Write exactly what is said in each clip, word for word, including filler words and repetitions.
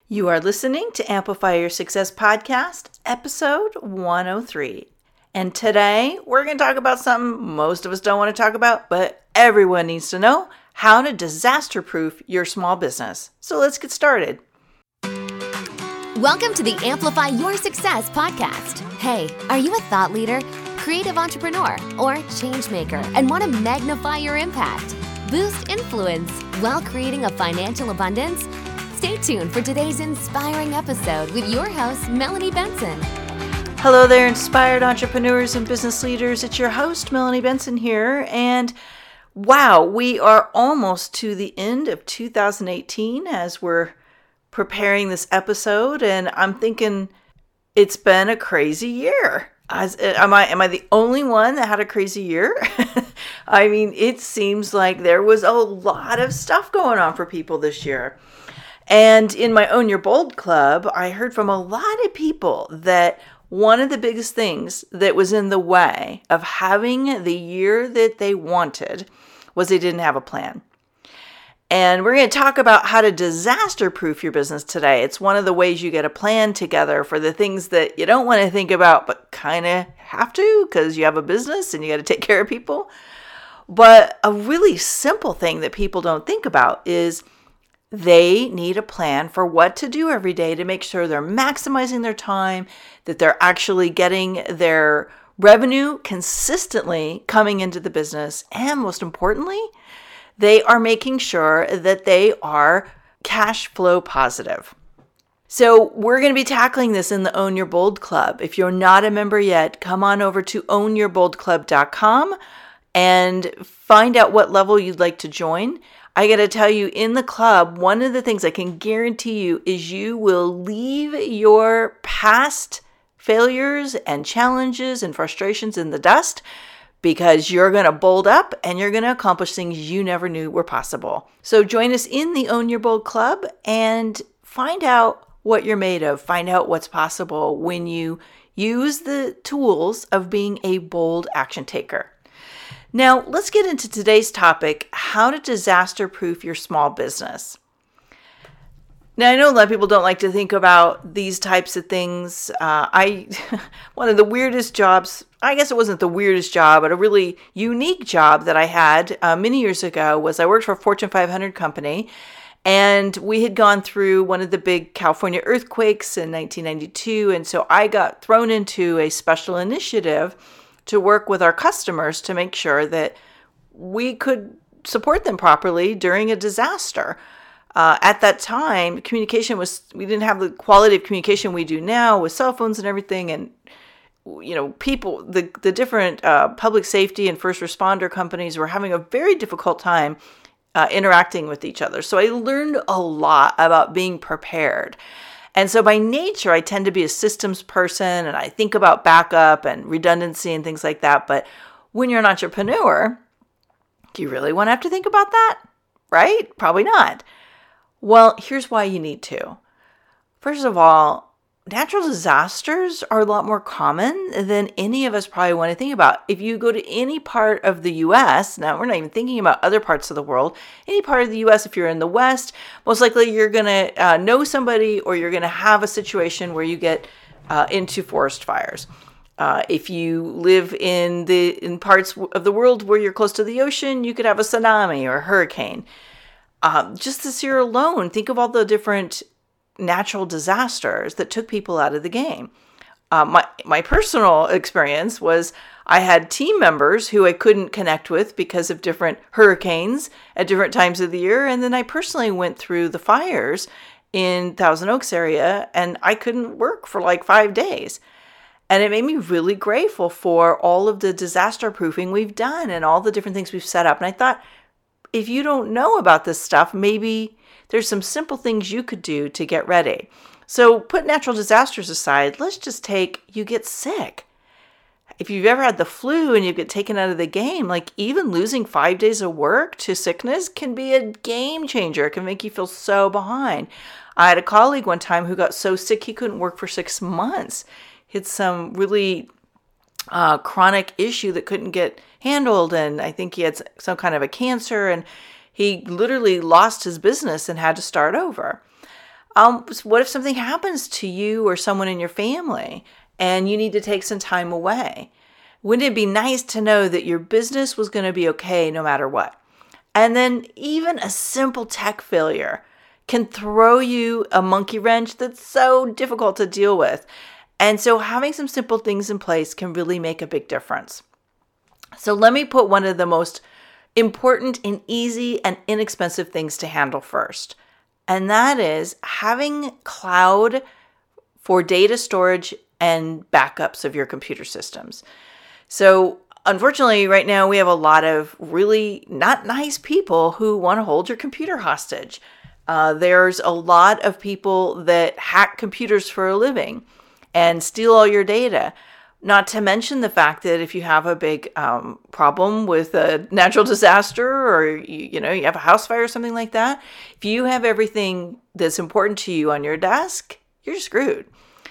You are listening to Amplify Your Success Podcast, episode one oh three. And today we're going to talk about something most of us don't want to talk about, but everyone needs to know: how to disaster-proof your small business. So let's get started. Welcome to the Amplify Your Success Podcast. Hey, are you a thought leader, creative entrepreneur, or change maker and want to magnify your impact, boost influence while creating a financial abundance? Stay tuned for today's inspiring episode with your host, Melanie Benson. Hello there, inspired entrepreneurs and business leaders. It's your host, Melanie Benson here. And wow, we are almost to the end of two thousand eighteen as we're preparing this episode. And I'm thinking it's been a crazy year. As, am I am I the only one that had a crazy year? I mean, it seems like there was a lot of stuff going on for people this year. And in my Own Your Bold Club, I heard from a lot of people that one of the biggest things that was in the way of having the year that they wanted was they didn't have a plan. And we're going to talk about how to disaster-proof your business today. It's one of the ways you get a plan together for the things that you don't want to think about, but kind of have to because you have a business and you got to take care of people. But a really simple thing that people don't think about is they need a plan for what to do every day to make sure they're maximizing their time, that they're actually getting their revenue consistently coming into the business, and most importantly, they are making sure that they are cash flow positive. So we're going to be tackling this in the Own Your Bold Club. If you're not a member yet, come on over to own your bold club dot com and find out what level you'd like to join. I got to tell you, in the club, one of the things I can guarantee you is you will leave your past failures and challenges and frustrations in the dust, because you're going to bold up and you're going to accomplish things you never knew were possible. So join us in the Own Your Bold Club and find out what you're made of. Find out what's possible when you use the tools of being a bold action taker. Now, let's get into today's topic: how to disaster-proof your small business. Now, I know a lot of people don't like to think about these types of things. Uh, I, one of the weirdest jobs, I guess it wasn't the weirdest job, but a really unique job that I had uh, many years ago was I worked for a Fortune five hundred company, and we had gone through one of the big California earthquakes in nineteen ninety-two, and so I got thrown into a special initiative to work with our customers to make sure that we could support them properly during a disaster. Uh, at that time, communication was, we didn't have the quality of communication we do now with cell phones and everything. And, you know, people, the, the different uh, public safety and first responder companies were having a very difficult time uh, interacting with each other. So I learned a lot about being prepared. And so by nature, I tend to be a systems person, and I think about backup and redundancy and things like that. But when you're an entrepreneur, do you really want to have to think about that? Right? Probably not. Well, here's why you need to. First of all, natural disasters are a lot more common than any of us probably want to think about. If you go to any part of the U S, now we're not even thinking about other parts of the world, any part of the U S, if you're in the West, most likely you're going to uh, know somebody, or you're going to have a situation where you get uh, into forest fires. Uh, if you live in the in parts of the world where you're close to the ocean, you could have a tsunami or a hurricane. Um, just this year alone, think of all the different natural disasters that took people out of the game. Uh, my my personal experience was I had team members who I couldn't connect with because of different hurricanes at different times of the year. And then I personally went through the fires in Thousand Oaks area, and I couldn't work for like five days. And it made me really grateful for all of the disaster proofing we've done and all the different things we've set up. And I thought, if you don't know about this stuff, maybe there's some simple things you could do to get ready. So put natural disasters aside. Let's just take, you get sick. If you've ever had the flu and you get taken out of the game, like even losing five days of work to sickness can be a game changer. It can make you feel so behind. I had a colleague one time who got so sick he couldn't work for six months. He had some really uh, chronic issue that couldn't get handled. And I think he had some kind of a cancer, and he literally lost his business and had to start over. Um, what if something happens to you or someone in your family and you need to take some time away? Wouldn't it be nice to know that your business was going to be okay no matter what? And then even a simple tech failure can throw you a monkey wrench that's so difficult to deal with. And so having some simple things in place can really make a big difference. So let me put one of the most important and easy and inexpensive things to handle first. And that is having cloud for data storage and backups of your computer systems. So unfortunately, right now we have a lot of really not nice people who want to hold your computer hostage. Uh, there's a lot of people that hack computers for a living and steal all your data. Not to mention the fact that if you have a big um, problem with a natural disaster or you, you know you have a house fire or something like that, if you have everything that's important to you on your desk, you're screwed.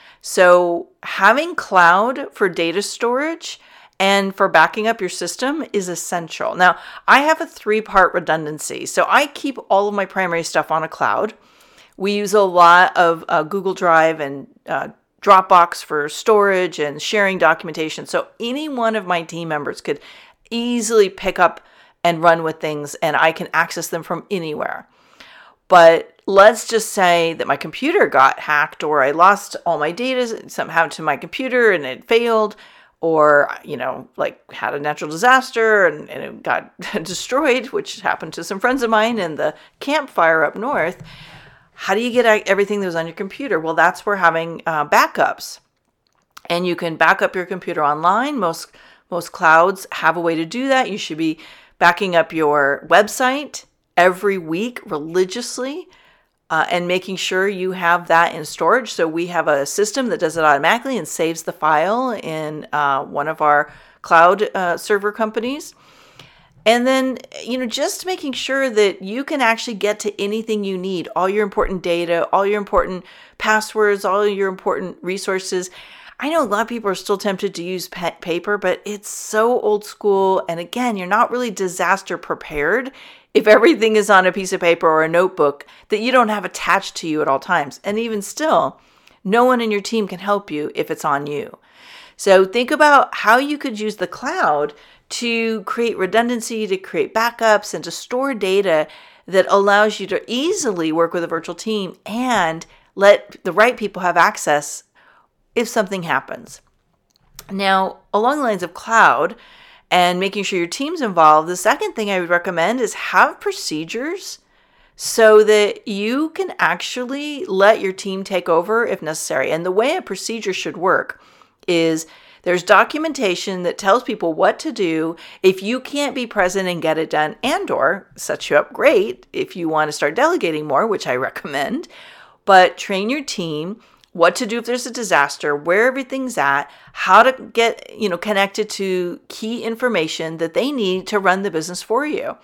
So having cloud for data storage and for backing up your system is essential. Now, I have a three-part redundancy. So I keep all of my primary stuff on a cloud. We use a lot of uh, Google Drive and uh, Dropbox for storage and sharing documentation. So any one of my team members could easily pick up and run with things, and I can access them from anywhere. But let's just say that my computer got hacked, or I lost all my data somehow to my computer and it failed, or, you know, like had a natural disaster and, and it got destroyed, which happened to some friends of mine in the campfire up north. How do you get everything that was on your computer? Well, that's where having uh, backups. And you can back up your computer online. Most most clouds have a way to do that. You should be backing up your website every week religiously uh, and making sure you have that in storage. So we have a system that does it automatically and saves the file in uh, one of our cloud uh, server companies. And then, you know, just making sure that you can actually get to anything you need, all your important data, all your important passwords, all your important resources. I know a lot of people are still tempted to use pe- paper, but it's so old school. And again, you're not really disaster prepared if everything is on a piece of paper or a notebook that you don't have attached to you at all times. And even still, no one in your team can help you if it's on you. So think about how you could use the cloud to create redundancy, to create backups, and to store data that allows you to easily work with a virtual team and let the right people have access if something happens. Now, along the lines of cloud and making sure your team's involved, the second thing I would recommend is have procedures so that you can actually let your team take over if necessary. And the way a procedure should work is there's documentation that tells people what to do if you can't be present and get it done, and or set you up great if you want to start delegating more, which I recommend. But train your team what to do if there's a disaster, where everything's at, how to get, you know, connected to key information that they need to run the business for you.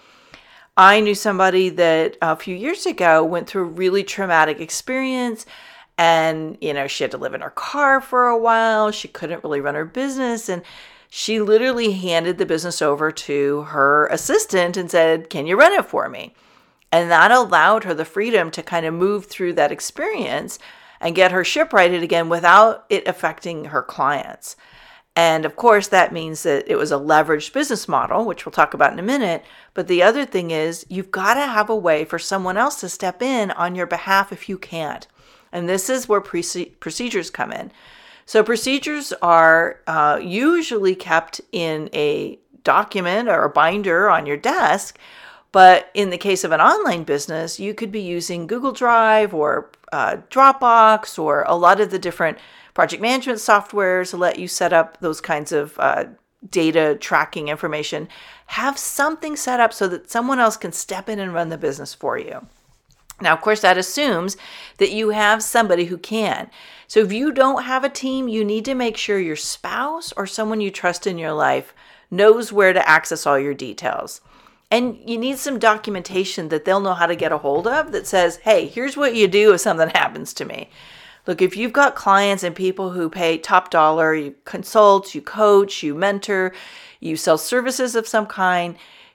I knew somebody that a few years ago went through a really traumatic experience. And, you know, she had to live in her car for a while. She couldn't really run her business. And she literally handed the business over to her assistant and said, "Can you run it for me?" And that allowed her the freedom to kind of move through that experience and get her ship righted again without it affecting her clients. And of course, that means that it was a leveraged business model, which we'll talk about in a minute. But the other thing is you've got to have a way for someone else to step in on your behalf if you can't. And this is where pre- procedures come in. So procedures are uh, usually kept in a document or a binder on your desk. But in the case of an online business, you could be using Google Drive or uh, Dropbox or a lot of the different project management softwares to let you set up those kinds of uh, data tracking information. Have something set up so that someone else can step in and run the business for you. Now, of course, that assumes that you have somebody who can. So if you don't have a team, you need to make sure your spouse or someone you trust in your life knows where to access all your details. And you need some documentation that they'll know how to get a hold of that says, hey, here's what you do if something happens to me. Look, if you've got clients and people who pay top dollar, you consult, you coach, you mentor, you sell services of some kind,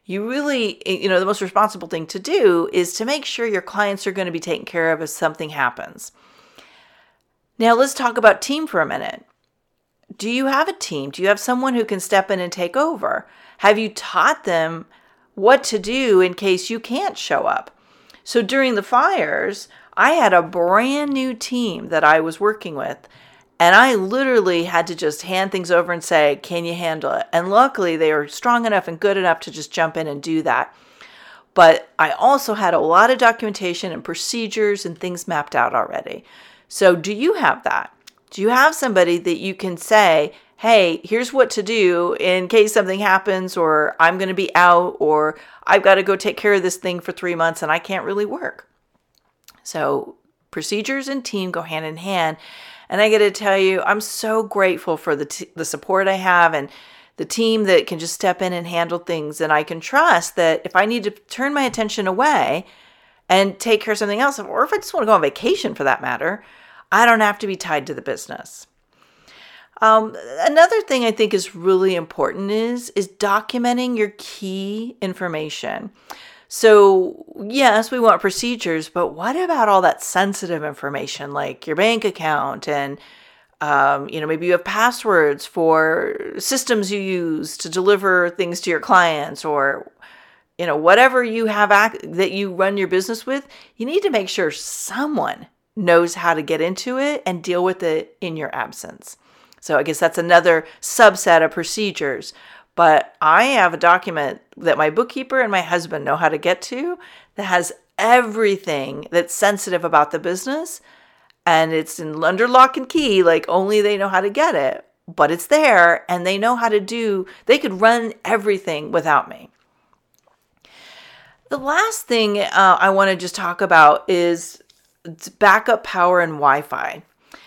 you really, you know, the most responsible thing to do is to make sure your clients are going to be taken care of if something happens. Now, let's talk about team for a minute. Do you have a team? Do you have someone who can step in and take over? Have you taught them what to do in case you can't show up? So during the fires, I had a brand new team that I was working with, and I literally had to just hand things over and say, can you handle it? And luckily, they were strong enough and good enough to just jump in and do that. But I also had a lot of documentation and procedures and things mapped out already. So do you have that? Do you have somebody that you can say, hey, here's what to do in case something happens, or I'm going to be out, or I've got to go take care of this thing for three months and I can't really work? So procedures and team go hand in hand. And I got to tell you, I'm so grateful for the t- the support I have and the team that can just step in and handle things. And I can trust that if I need to turn my attention away and take care of something else, or if I just want to go on vacation for that matter, I don't have to be tied to the business. Um, another thing I think is really important is, is documenting your key information. So yes, we want procedures, but what about all that sensitive information like your bank account and, um, you know, maybe you have passwords for systems you use to deliver things to your clients, or, you know, whatever you have ac- that you run your business with, you need to make sure someone knows how to get into it and deal with it in your absence. So I guess that's another subset of procedures. But I have a document that my bookkeeper and my husband know how to get to that has everything that's sensitive about the business. And it's in under lock and key, like only they know how to get it. But it's there and they know how to do, they could run everything without me. The last thing uh, I want to just talk about is backup power and Wi-Fi.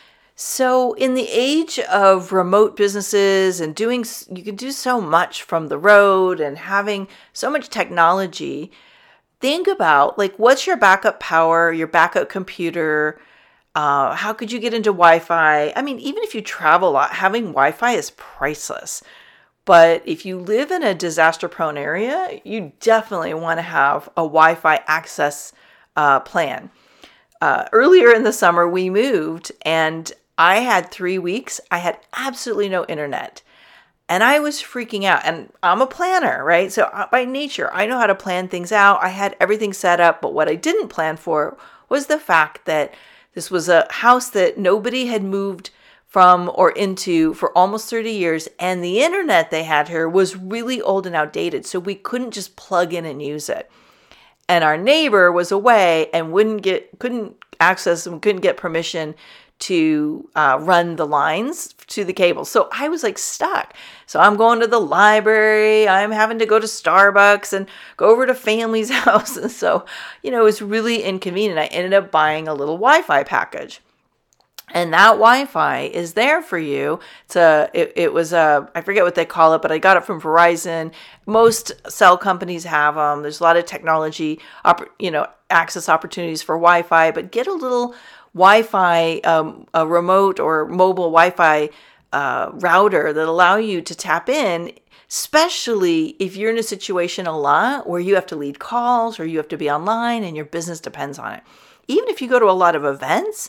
So in the age of remote businesses and doing, you can do so much from the road and having so much technology, think about like, what's your backup power, your backup computer? Uh, how could you get into Wi-Fi? I mean, even if you travel a lot, having Wi-Fi is priceless. But if you live in a disaster-prone area, you definitely want to have a Wi-Fi access uh, plan. Uh, earlier in the summer, we moved and I had three weeks. I had absolutely no internet and I was freaking out. And I'm a planner, right? So by nature, I know how to plan things out. I had everything set up. But what I didn't plan for was the fact that this was a house that nobody had moved from or into for almost thirty years. And the internet they had here was really old and outdated. So we couldn't just plug in and use it. And our neighbor was away and wouldn't get, couldn't access and couldn't get permission to uh, run the lines to the cable. So I was like stuck. So I'm going to the library. I'm having to go to Starbucks and go over to family's house. And so, you know, it was really inconvenient. I ended up buying a little Wi-Fi package. And that Wi-Fi is there for you. It's a, it, it was a, I forget what they call it, but I got it from Verizon. Most cell companies have them. There's a lot of technology, you know, access opportunities for Wi-Fi, but get a little Wi-Fi, um, a remote or mobile Wi-Fi uh, router that allow you to tap in, especially if you're in a situation a lot where you have to lead calls or you have to be online and your business depends on it. Even if you go to a lot of events,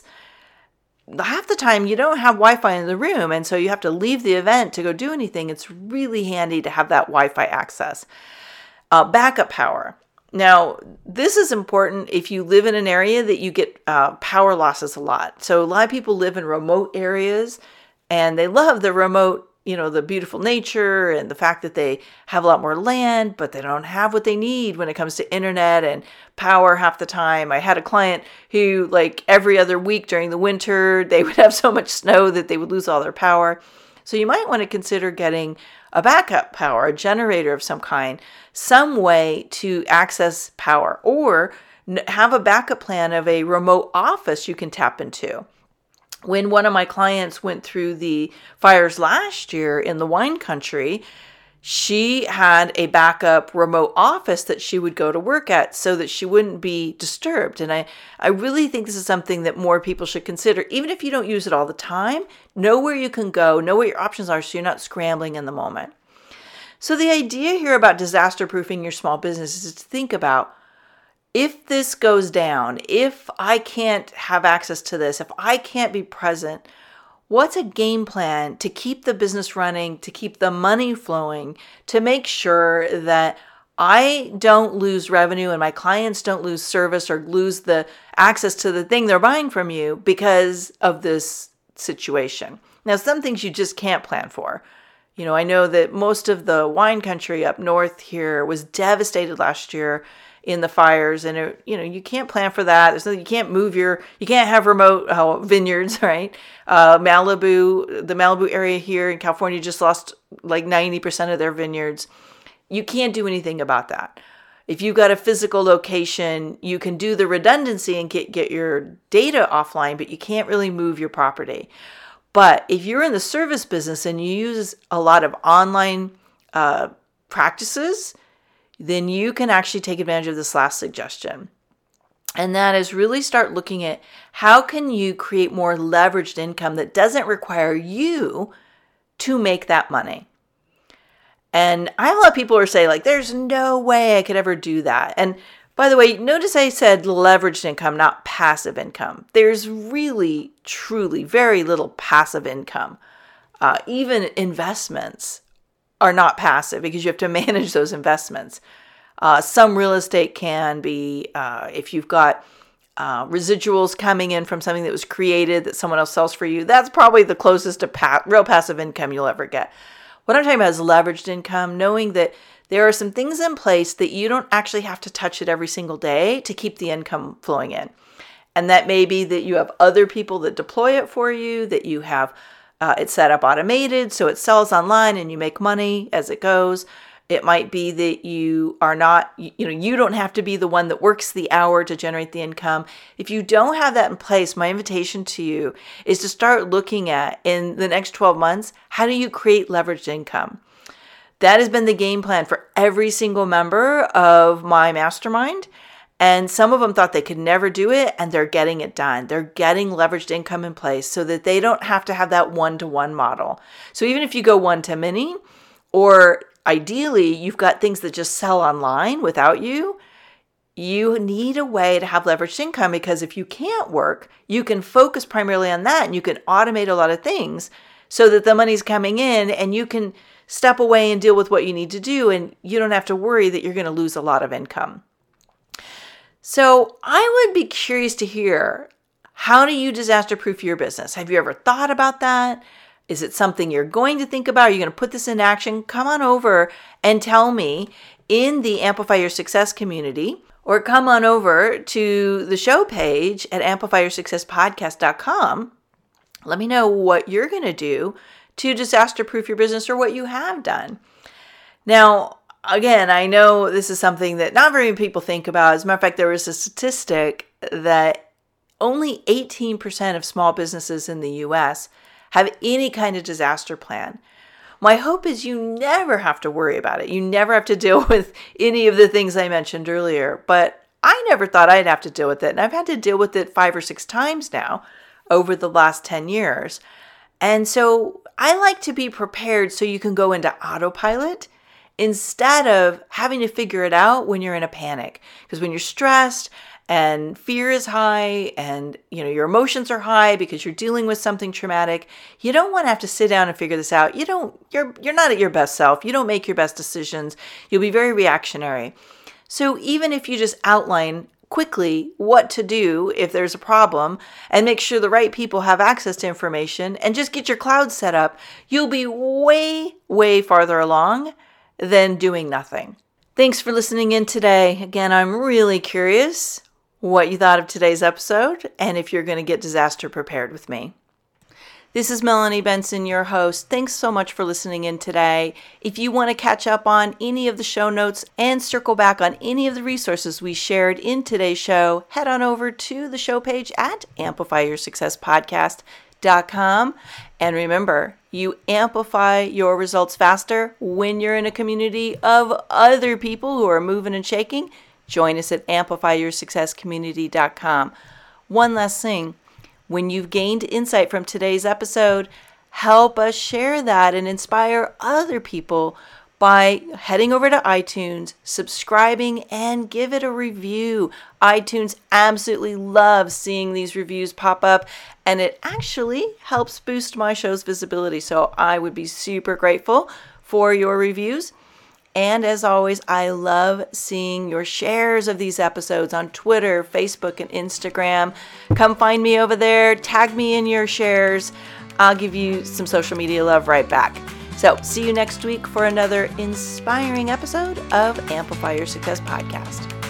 half the time you don't have Wi-Fi in the room, and so you have to leave the event to go do anything. It's really handy to have that Wi-Fi access. Uh, backup power. Now, this is important if you live in an area that you get uh, power losses a lot. So a lot of people live in remote areas, and they love the remote, you know, the beautiful nature and the fact that they have a lot more land, but they don't have what they need when it comes to internet and power half the time. I had a client who, like, every other week during the winter, they would have so much snow that they would lose all their power. So you might want to consider getting a backup power, a generator of some kind, some way to access power, or have a backup plan of a remote office you can tap into. When one of my clients went through the fires last year in the wine country, she had a backup remote office that she would go to work at so that she wouldn't be disturbed. And I, I really think this is something that more people should consider. Even if you don't use it all the time, know where you can go, know what your options are so you're not scrambling in the moment. So the idea here about disaster-proofing your small business is to think about, if this goes down, if I can't have access to this, if I can't be present, what's a game plan to keep the business running, to keep the money flowing, to make sure that I don't lose revenue and my clients don't lose service or lose the access to the thing they're buying from you because of this situation? Now, some things you just can't plan for. You know, I know that most of the wine country up north here was devastated last year in the fires, and it, you know, you can't plan for that. There's no, you can't move your, you can't have remote uh, vineyards, right? Uh, Malibu, the Malibu area here in California just lost like ninety percent of their vineyards. You can't do anything about that. If you've got a physical location, you can do the redundancy and get, get your data offline, but you can't really move your property. But if you're in the service business and you use a lot of online uh, practices, then you can actually take advantage of this last suggestion. And that is really start looking at how can you create more leveraged income that doesn't require you to make that money. And I have a lot of people who say, like, there's no way I could ever do that. And by the way, notice I said leveraged income, not passive income. There's really, truly very little passive income. Uh, even investments are not passive because you have to manage those investments. Uh, some real estate can be, uh, if you've got uh, residuals coming in from something that was created that someone else sells for you, that's probably the closest to pa- real passive income you'll ever get. What I'm talking about is leveraged income, knowing that there are some things in place that you don't actually have to touch it every single day to keep the income flowing in. And that may be that you have other people that deploy it for you, that you have uh, it set up automated so it sells online and you make money as it goes. It might be that you are not, you know, you don't have to be the one that works the hour to generate the income. If you don't have that in place, my invitation to you is to start looking at, in the next twelve months, how do you create leveraged income? That has been the game plan for every single member of my mastermind. And some of them thought they could never do it, and they're getting it done. They're getting leveraged income in place so that they don't have to have that one-to-one model. So even if you go one-to-many, or ideally you've got things that just sell online without you, you need a way to have leveraged income, because if you can't work, you can focus primarily on that and you can automate a lot of things so that the money's coming in and you can step away and deal with what you need to do, and you don't have to worry that you're going to lose a lot of income. So I would be curious to hear, how do you disaster-proof your business? Have you ever thought about that? Is it something you're going to think about? Are you going to put this in action? Come on over and tell me in the Amplify Your Success community, or come on over to the show page at amplify your success podcast dot com. Let me know what you're going to do to disaster-proof your business, or what you have done. Now, again, I know this is something that not very many people think about. As a matter of fact, there was a statistic that only eighteen percent of small businesses in the U S have any kind of disaster plan. My hope is you never have to worry about it. You never have to deal with any of the things I mentioned earlier. But I never thought I'd have to deal with it. And I've had to deal with it five or six times now over the last ten years. And so I like to be prepared so you can go into autopilot instead of having to figure it out when you're in a panic. Because when you're stressed and fear is high and, you know, your emotions are high because you're dealing with something traumatic, you don't want to have to sit down and figure this out. You don't, you're, you're not at your best self. You don't make your best decisions. You'll be very reactionary. So even if you just outline quickly what to do if there's a problem and make sure the right people have access to information and just get your cloud set up, you'll be way, way farther along than doing nothing. Thanks for listening in today. Again, I'm really curious what you thought of today's episode and if you're going to get disaster prepared with me. This is Melanie Benson, your host. Thanks so much for listening in today. If you want to catch up on any of the show notes and circle back on any of the resources we shared in today's show, head on over to the show page at amplify your success podcast dot com. And remember, you amplify your results faster when you're in a community of other people who are moving and shaking. Join us at amplify your success community dot com. One last thing. When you've gained insight from today's episode, help us share that and inspire other people by heading over to iTunes, subscribing, and give it a review. iTunes absolutely loves seeing these reviews pop up, and it actually helps boost my show's visibility. So I would be super grateful for your reviews. And as always, I love seeing your shares of these episodes on Twitter, Facebook, and Instagram. Come find me over there. Tag me in your shares. I'll give you some social media love right back. So see you next week for another inspiring episode of Amplify Your Success Podcast.